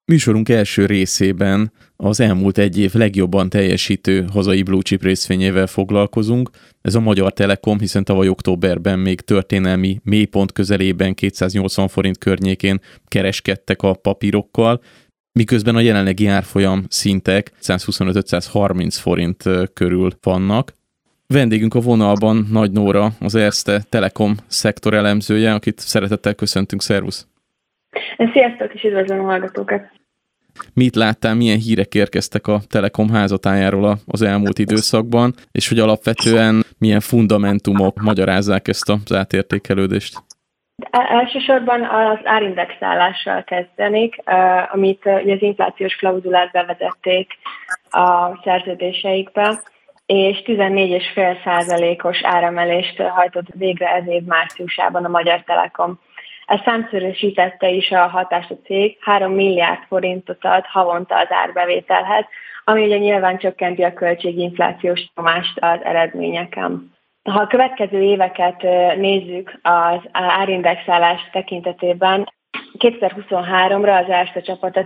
Műsorunk első részében az elmúlt egy év legjobban teljesítő hazai blue chip részvényével foglalkozunk. Ez a Magyar Telekom, hiszen tavaly októberben még történelmi mélypont közelében 280 forint környékén kereskedtek a papírokkal, miközben a jelenlegi árfolyam szintek 125-530 forint körül vannak. Vendégünk a vonalban Nagy Nóra, az Erste Telekom szektor elemzője, akit szeretettel köszöntünk, szervusz! Sziasztok, és üdvözlöm a hallgatókat! Mit láttál, milyen hírek érkeztek a Telekom házatájáról az elmúlt időszakban, és hogy alapvetően milyen fundamentumok magyarázzák ezt az átértékelődést? Elsősorban az árindexálással kezdenék, amit ugye az inflációs klauzulát bevezették a szerződéseikbe, és 14,5%-os áremelést hajtott végre ez év márciusában a Magyar Telekom. Ez számszerűsítette is a hatást a cég, 3 milliárd forintot ad havonta az árbevételhez, ami ugye nyilván csökkenti a költséginflációs nyomást az eredményeken. Ha a következő éveket nézzük az árindexálás tekintetében, 2023-ra az Erste csapata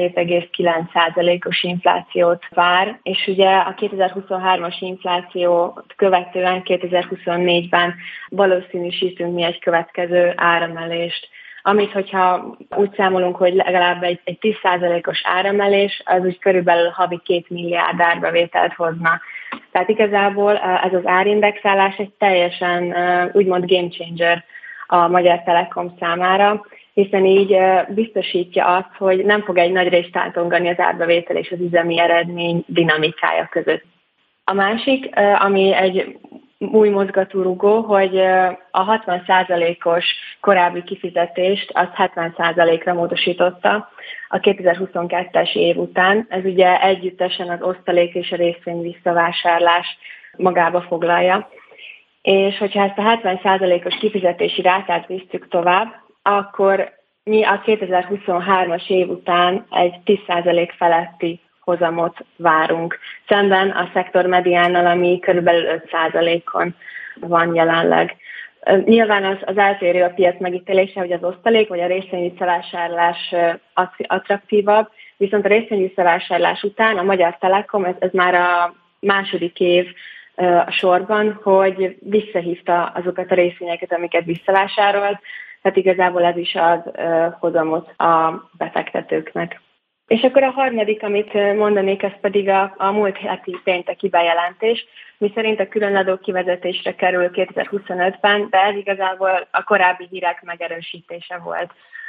17,9%-os inflációt vár, és ugye a 2023-as inflációt követően 2024-ben valószínűsítünk mi egy következő áremelést. Amit, hogyha úgy számolunk, hogy legalább egy 10%-os áremelés, az úgy körülbelül havi 2 milliárd árbevételt hozna. Tehát igazából ez az árindexálás egy teljesen úgymond game changer a Magyar Telekom számára, hiszen így biztosítja azt, hogy nem fog egy nagy részt átongani az árbevétel és az üzemi eredmény dinamikája között. A másik, ami egy új mozgatórugó, hogy a 60%-os korábbi kifizetést az 70%-ra módosította a 2022-es év után. Ez ugye együttesen az osztalék és a részvény visszavásárlás magába foglalja. És hogyha ezt a 70%-os kifizetési rátát visszük tovább, akkor mi a 2023-as év után egy 10% feletti hozamot várunk. Szemben a szektor mediánnal, ami körülbelül 5%-on van jelenleg. Nyilván az eltérő a piac megítélése, hogy az osztalék vagy a részvényvisszavásárlás attraktívabb, viszont a részvényvisszavásárlás után a Magyar Telekom, ez már a második év a sorban, hogy visszahívta azokat a részvényeket, amiket visszavásárolt, tehát igazából ez is ad hozamot a befektetőknek. És akkor a harmadik, amit mondanék, ez pedig a múlt heti pénteki bejelentés, miszerint a különadó kivezetésre kerül 2025-ben, de ez igazából a korábbi hírek megerősítése volt.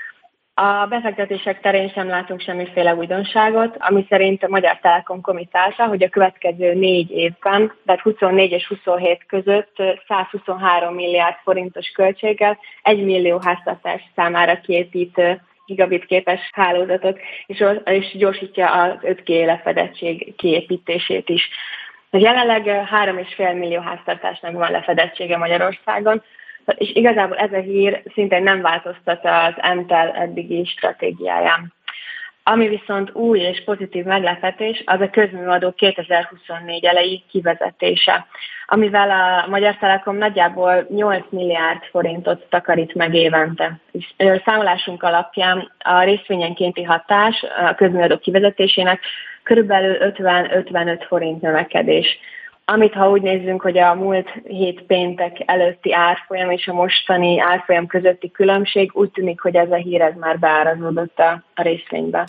A befektetések terén sem látunk semmiféle újdonságot, ami szerint a Magyar Telekom kommitálta, hogy a következő 4 évben, tehát 24 és 27 között 123 milliárd forintos költséggel 1 millió háztartás számára kiépít gigabit képes hálózatot, és gyorsítja az 5G lefedettség kiépítését is. Jelenleg 3,5 millió háztartásnak van lefedettsége Magyarországon, és igazából ez a hír szintén nem változtat az MTEL eddigi stratégiáján. Ami viszont új és pozitív meglepetés, az a közműadó 2024 elejé kivezetése, amivel a Magyar Telekom nagyjából 8 milliárd forintot takarít meg évente. És számolásunk alapján a részvényenkénti hatás a közműadó kivezetésének körülbelül 50-55 forint növekedés. Amit ha úgy nézzünk, hogy a múlt hét péntek előtti árfolyam és a mostani árfolyam közötti különbség, úgy tűnik, hogy ez a hír ez már beárazódott a részvénybe.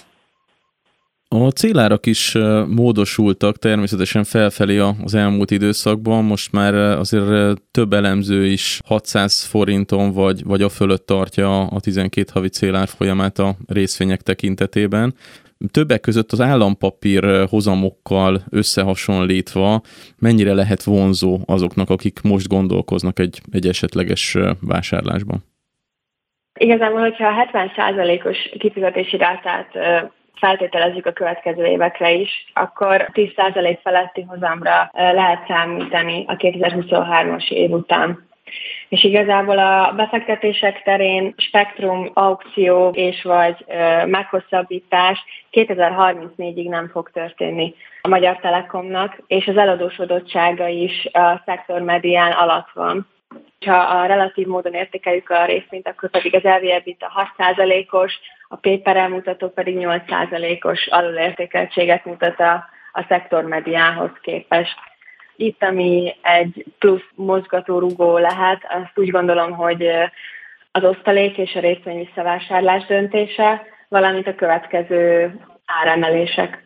A célárak is módosultak természetesen felfelé az elmúlt időszakban, most már azért több elemző is 600 forinton vagy a fölött tartja a 12 havi célárfolyamát a részvények tekintetében. Többek között az állampapír hozamokkal összehasonlítva mennyire lehet vonzó azoknak, akik most gondolkoznak egy esetleges vásárlásban? Igazából, hogyha a 70%-os kifizetési rátát feltételezzük a következő évekre is, akkor 10% feletti hozamra lehet számítani a 2023-as év után. És igazából a befektetések terén spektrum, aukció és vagy meghosszabbítás 2034-ig nem fog történni a Magyar Telekomnak, és az eladósodottsága is a szektor medián alatt van. Ha a relatív módon értékeljük a részvényt, akkor pedig az EV/EBITDA 6%-os, a paper elmutató pedig 8%-os alulértékeltséget mutat a szektor mediánhoz képest. Itt, ami egy plusz mozgatórugó lehet, azt úgy gondolom, hogy az osztalék és a részvény visszavásárlás döntése, valamint a következő áremelések.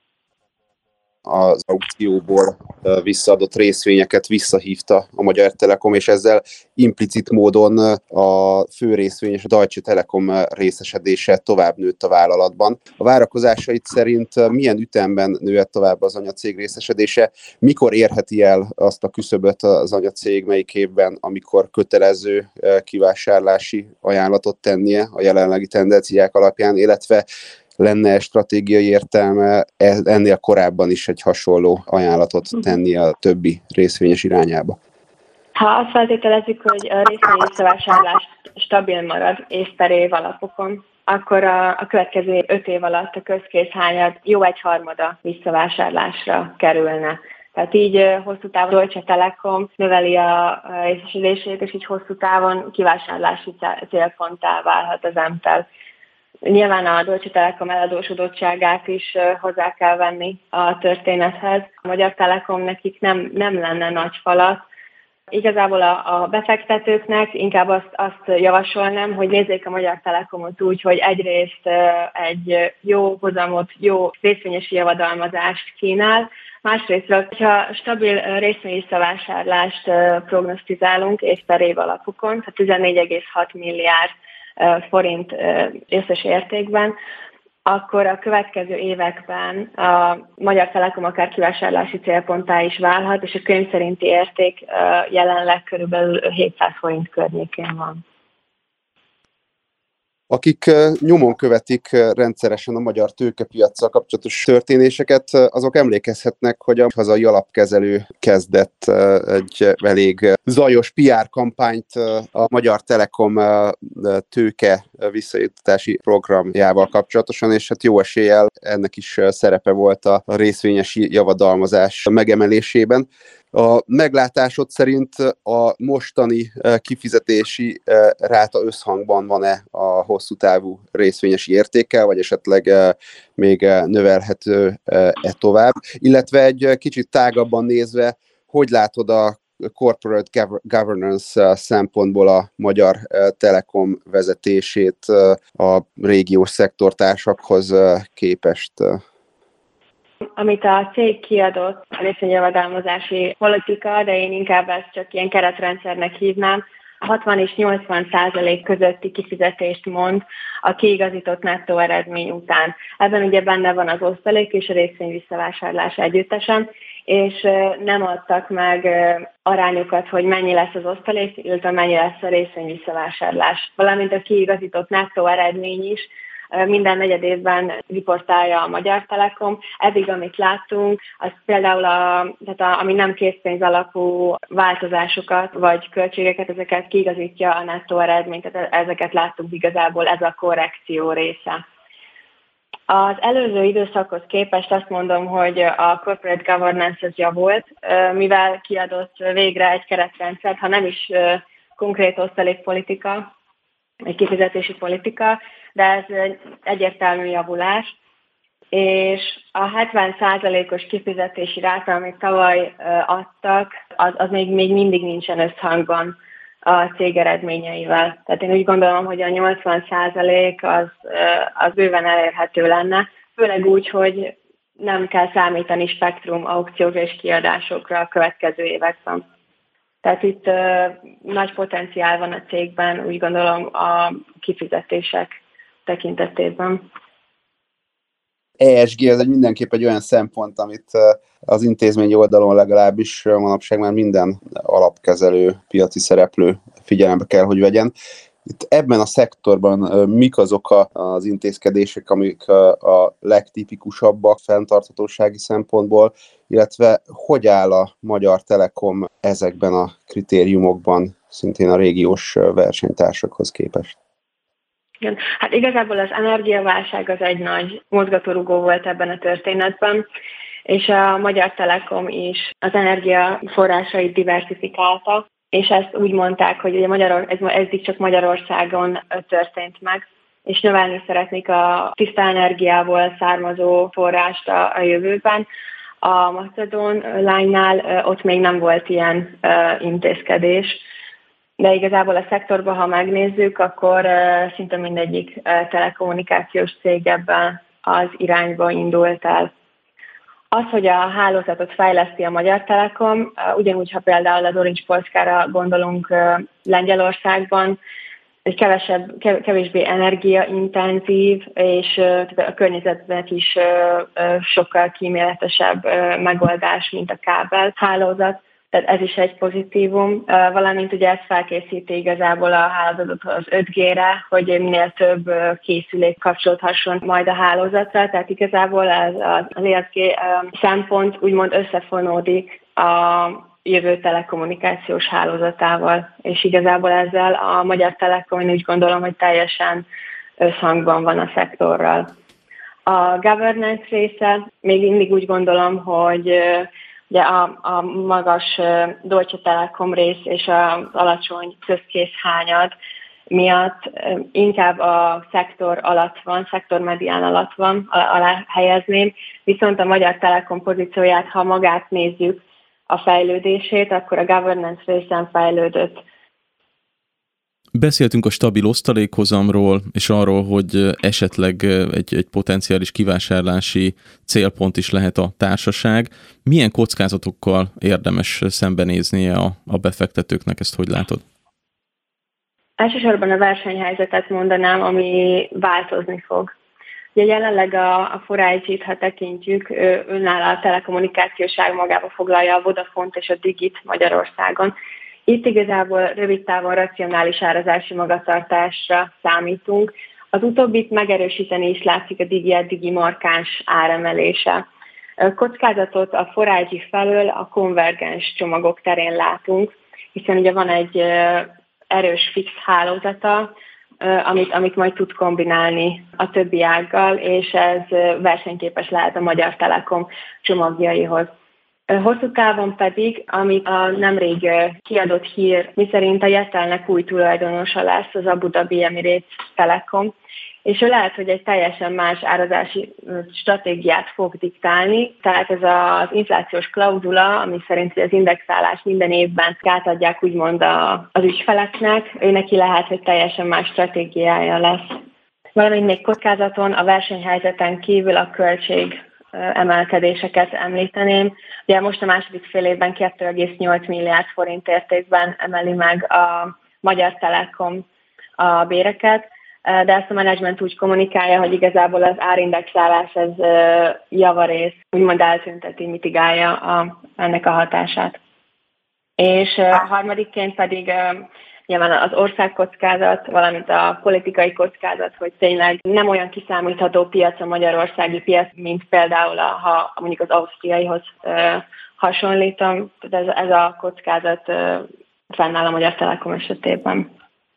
Az aukcióból visszaadott részvényeket visszahívta a Magyar Telekom, és ezzel implicit módon a fő részvényes Deutsche Telekom részesedése tovább nőtt a vállalatban. A várakozásait szerint milyen ütemben nőtt tovább az anyacég részesedése? Mikor érheti el azt a küszöböt az anyacég, melyik évben, amikor kötelező kivásárlási ajánlatot tennie a jelenlegi tendenciák alapján, illetve lenne stratégiai értelme ennél korábban is egy hasonló ajánlatot tenni a többi részvényes irányába? Ha azt feltételezzük, hogy a részvény visszavásárlás stabil marad év per év alapokon, akkor a következő 5 év alatt a közkészhányad jó 1/3 visszavásárlásra kerülne. Tehát így hosszú távon Deutsche Telekom növeli a részesedését, és így hosszú távon kivásárlási célponttá válhat az MTEL. Nyilván a Deutsche Telekom eladósodottságát is hozzá kell venni a történethez. A Magyar Telekom nekik nem lenne nagy falat. Igazából a befektetőknek inkább azt javasolnám, hogy nézzék a Magyar Telekomot úgy, hogy egyrészt egy jó hozamot, jó részvényesi javadalmazást kínál, másrésztről, hogyha stabil részvényvissavásárlást prognosztizálunk év per év alapokon, tehát 14,6 milliárd forint összes értékben, akkor a következő években a Magyar Telekom akár kivásárlási célponttá is válhat, és a könyv szerinti érték jelenleg körülbelül 700 forint környékén van. Akik nyomon követik rendszeresen a magyar tőkepiaccal kapcsolatos történéseket, azok emlékezhetnek, hogy a hazai alapkezelő kezdett egy elég zajos PR kampányt a Magyar Telekom tőke visszajuttatási programjával kapcsolatosan, és hát jó eséllyel ennek is szerepe volt a részvényesi javadalmazás megemelésében. A meglátásod szerint a mostani kifizetési ráta összhangban van-e a hosszú távú részvényesi értékkel, vagy esetleg még növelhető-e tovább? Illetve egy kicsit tágabban nézve, hogy látod a corporate governance szempontból a Magyar Telekom vezetését a régiós szektortársakhoz képest? Amit a cég kiadott, a részvényjavadalmazási politika, de én inkább ezt csak ilyen keretrendszernek hívnám, 60 és 80% közötti kifizetést mond a kiigazított nettó eredmény után. Ebben ugye benne van az osztalék és a részvény visszavásárlás együttesen, és nem adtak meg arányokat, hogy mennyi lesz az osztalék, illetve mennyi lesz a részvény visszavásárlás. Valamint a kiigazított nettó eredmény is minden negyed évben riportálja a Magyar Telekom. Eddig, amit láttunk, az például ami nem készpénz alapú változásokat vagy költségeket, ezeket kiigazítja a nettó eredményt, tehát ezeket láttuk igazából, ez a korrekció része. Az előző időszakhoz képest azt mondom, hogy a corporate governance az javult, mivel kiadott végre egy keretrendszert, ha nem is konkrét osztalékpolitika, egy kifizetési politika, de ez egy egyértelmű javulás, és a 70%-os kifizetési ráta, amit tavaly adtak, az még mindig nincsen összhangban a cég eredményeivel. Tehát én úgy gondolom, hogy a 80% az bőven elérhető lenne, főleg úgy, hogy nem kell számítani spektrum aukciókra és kiadásokra a következő években. Tehát itt nagy potenciál van a cégben, úgy gondolom, a kifizetések tekintetében. ESG ez mindenképp egy olyan szempont, amit az intézményi oldalon legalábbis manapság már minden alapkezelő, piaci szereplő figyelembe kell, hogy vegyen. Itt ebben a szektorban mik azok az intézkedések, amik a legtipikusabbak fenntarthatósági szempontból, illetve hogy áll a Magyar Telekom ezekben a kritériumokban, szintén a régiós versenytársakhoz képest? Igen. Hát igazából az energiaválság az egy nagy mozgatórugó volt ebben a történetben, és a Magyar Telekom is az energiaforrásait diversifikálta. és ezt úgy mondták, hogy ugye ez eddig csak Magyarországon történt meg, és növelni szeretnék a tiszta energiából származó forrást a jövőben. A Macedón Line-nál ott még nem volt ilyen intézkedés, de igazából a szektorban, ha megnézzük, akkor szinte mindegyik telekommunikációs cég ebben az irányba indult el. Az, hogy a hálózatot fejleszti a Magyar Telekom, ugyanúgy, ha például az Orange Polskára gondolunk Lengyelországban, egy kevésbé energiaintenzív, és a környezetben is sokkal kíméletesebb megoldás, mint a kábel hálózat. Tehát ez is egy pozitívum, valamint ugye ez felkészíti igazából a hálózatot az 5G-re, hogy minél több készülék kapcsolódhasson majd a hálózatra, tehát igazából az ESG szempont úgymond összefonódik a jövő telekommunikációs hálózatával, és igazából ezzel a Magyar Telekom, én úgy gondolom, hogy teljesen összhangban van a szektorral. A governance része, még mindig úgy gondolom, hogy ugye a magas Deutsche Telekom rész és az alacsony közkészhányad miatt inkább a szektor alatt van, szektormedián alatt van, alá helyezném, viszont a Magyar Telekom pozícióját, ha magát nézzük, a fejlődését, akkor a governance részen fejlődött. Beszéltünk a stabil osztalékhozamról, és arról, hogy esetleg egy potenciális kivásárlási célpont is lehet a társaság. Milyen kockázatokkal érdemes szembenéznie a befektetőknek, ezt hogy látod? Elsősorban a versenyhelyzetet mondanám, ami változni fog. Ugye jelenleg a 4G-t, ha tekintjük, önálló a telekommunikációs ág magába foglalja a Vodafont és a Digit Magyarországon. Itt igazából rövid távon racionális árazási magatartásra számítunk. Az utóbbit megerősíteni is látszik a Digi markáns áremelése. Kockázatot a 4G felől a konvergens csomagok terén látunk, hiszen ugye van egy erős fix hálózata, amit majd tud kombinálni a többi ággal, és ez versenyképes lehet a Magyar Telekom csomagjaihoz. Hosszú távon pedig, amit a nemrég kiadott hír, miszerint a Yetelnek új tulajdonosa lesz, az Abu Dhabi Emirates Telekom, és ő lehet, hogy egy teljesen más árazási stratégiát fog diktálni, tehát ez az inflációs klauzula, ami szerint az indexálás minden évben átadják úgymond az ügyfeleknek, ő neki lehet, hogy teljesen más stratégiája lesz. Valamint még kockázaton a versenyhelyzeten kívül a költség emelkedéseket említeném. Ugye most a második fél évben 2,8 milliárd forint értékben emeli meg a Magyar Telekom a béreket, de ezt a menedzsment úgy kommunikálja, hogy igazából az árindexálás ez javarész úgymond eltünteti, mitigálja ennek a hatását. És harmadikként pedig nyilván az országkockázat, valamint a politikai kockázat, hogy tényleg nem olyan kiszámítható piac a magyarországi piac, mint például ha mondjuk az ausztriaihoz hasonlítom. Tehát ez a kockázat fennáll a Magyar Telekom esetében.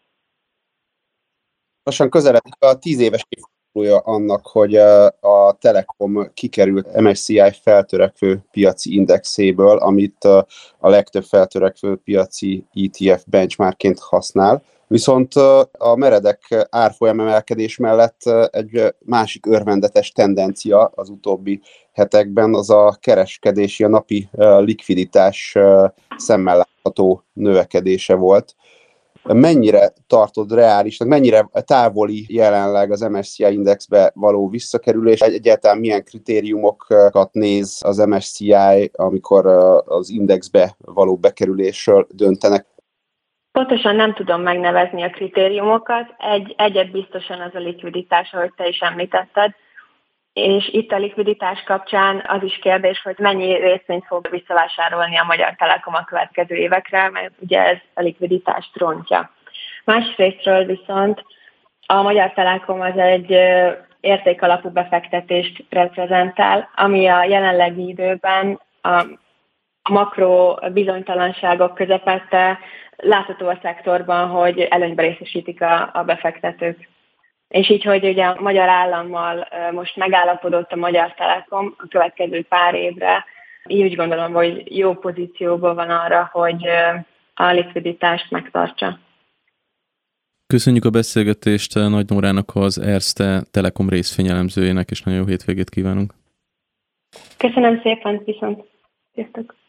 Lassan közeledik a 10 éves évfordulója annak, hogy a Telekom kikerült MSCI feltörekvő piaci indexéből, amit a legtöbb feltörekvő piaci ETF benchmarkként használ. Viszont a meredek árfolyam emelkedés mellett egy másik örvendetes tendencia az utóbbi hetekben az a kereskedési, a napi likviditás szemmel látható növekedése volt. Mennyire tartod reálisnak, mennyire távoli jelenleg az MSCI indexbe való visszakerülés, egyáltalán milyen kritériumokat néz az MSCI, amikor az indexbe való bekerülésről döntenek? Pontosan nem tudom megnevezni a kritériumokat, egyet biztosan az a likviditás, ahogy te is említetted, és itt a likviditás kapcsán az is kérdés, hogy mennyi részvényt fog visszavásárolni a Magyar Telekom a következő évekre, mert ugye ez a likviditást rontja. Másrésztről viszont a Magyar Telekom az egy értékalapú befektetést reprezentál, ami a jelenlegi időben a makro bizonytalanságok közepette látható a szektorban, hogy előnyben részesítik a befektetők. És így, hogy ugye a magyar állammal most megállapodott a Magyar Telekom a következő pár évre, így úgy gondolom, hogy jó pozícióban van arra, hogy a likviditást megtartsa. Köszönjük a beszélgetést Nagy Nórának, az Erste Telekom részvényelemzőjének, és nagyon jó hétvégét kívánunk. Köszönöm szépen, viszont. Sziasztok!